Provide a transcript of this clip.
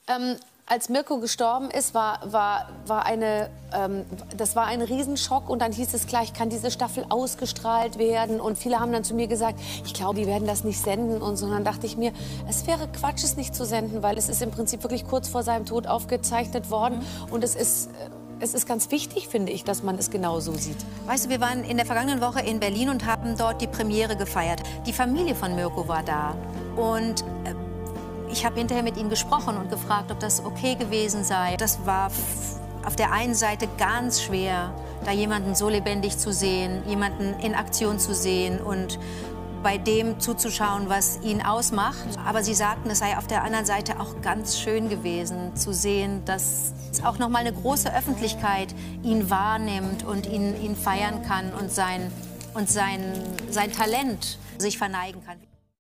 Als Mirko gestorben ist, das war ein Riesenschock. Und dann hieß es gleich, kann diese Staffel ausgestrahlt werden? Und viele haben dann zu mir gesagt, ich glaube, die werden das nicht senden. Und so. Und dann dachte ich mir, es wäre Quatsch, es nicht zu senden, weil es ist im Prinzip wirklich kurz vor seinem Tod aufgezeichnet worden. Und es ist ganz wichtig, finde ich, dass man es genau so sieht. Weißt du, wir waren in der vergangenen Woche in Berlin und haben dort die Premiere gefeiert. Die Familie von Mirko war da. Und ich habe hinterher mit ihnen gesprochen und gefragt, ob das okay gewesen sei. Das war auf der einen Seite ganz schwer, da jemanden so lebendig zu sehen, jemanden in Aktion zu sehen und bei dem zuzuschauen, was ihn ausmacht. Aber sie sagten, es sei auf der anderen Seite auch ganz schön gewesen, zu sehen, dass auch noch mal eine große Öffentlichkeit ihn wahrnimmt und ihn feiern kann und sein Talent sich verneigen kann.